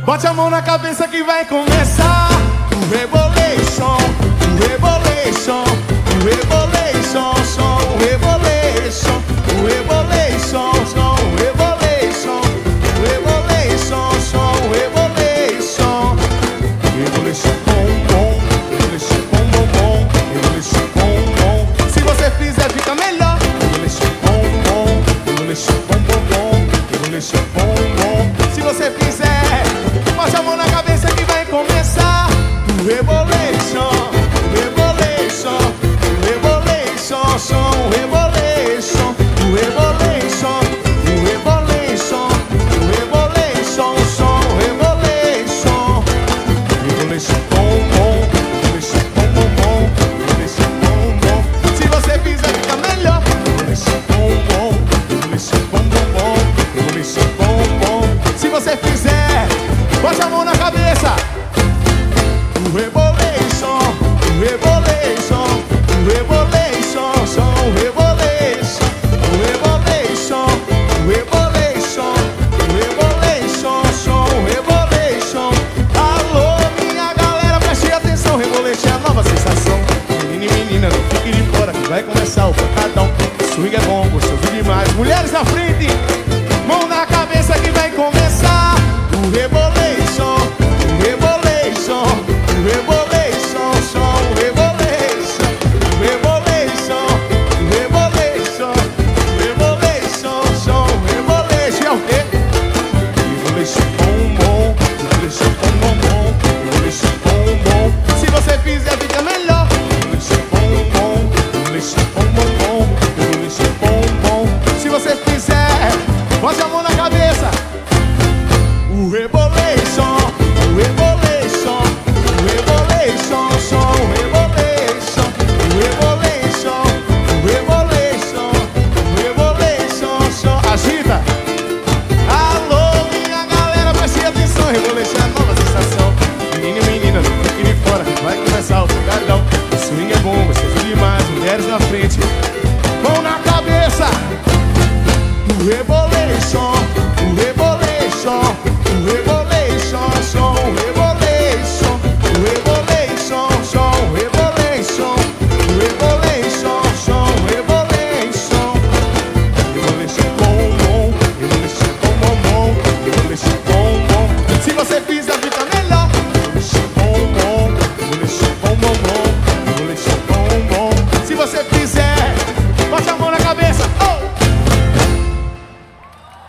Bote a mão na cabeça que vai começar o Rebolation, o Rebolation, o Rebolation, som, o Rebolation, o Rebolation, som, o Rebolation, o Rebolation, som, o Rebolation. Rebolation, bom, bom, Rebolation, bom, bom, bom, Rebolation, bom, bom. Se você fizer, fica melhor. Rebolation, bom, bom, Rebolation, bom, bom, bom, Rebolation, bom, bom. Se você fizer, bote a mão na cabeça que vai começar o Rebolation, o Rebolation, o Rebolation, som, o Rebolation, o Rebolation, o Rebolation, o Rebolation, som, o Rebolation. Rebolation, bom, bom, Rebolation, bom, bom, bom, Rebolation, bom, bom. Se você fizer, fica melhor. Rebolation, bom, bom, Rebolation, bom, bom, bom, Rebolation, bom, bom. Se você fizer, bote a mão na cabeça. O Rebolation, o Rebolation, o Rebolation, som, o Rebolation, o Rebolation, o Rebolation, o Rebolation, som, o Rebolation. Alô, minha galera, preste atenção, Rebolation é a nova sensação. Menino e menina, não fique de fora que vai começar o pancadão. Swing é bom, gostoso demais. Mulheres na frente, mão na cabeça que vai começar o Rebolation, o Rebolation, o Rebolation, som, o Rebolation, o Rebolation, o Rebolation, o Rebolation, som, o Rebolation. É o quê? Rebolation, bom, bom, Rebolation, bom, bom, bom, Rebolation, bom, bom. Se você fizer, fica melhor. Rebolation, bom, bom, Rebolation, bom, bom, bom, Rebolation, bom, bom. Se você fizer, bote a mão na cabeça. O Rebolation.